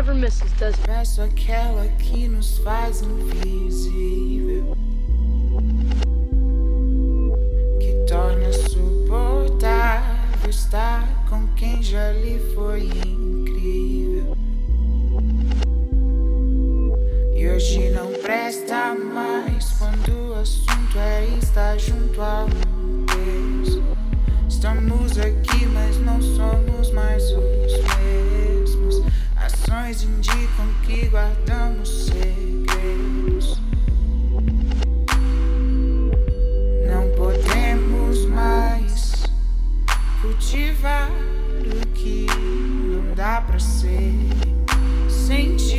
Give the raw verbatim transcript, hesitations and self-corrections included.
never misses, does it? Peço aquela que nos faz invisível, que torna suportável estar com quem já lhe foi incrível. E hoje não presta mais quando o assunto é estar junto a um Deus. Estamos aqui, mas não somos mais os mesmos. Ações indicam que guardamos segredos. Não podemos mais cultivar o que não dá pra ser. Sentir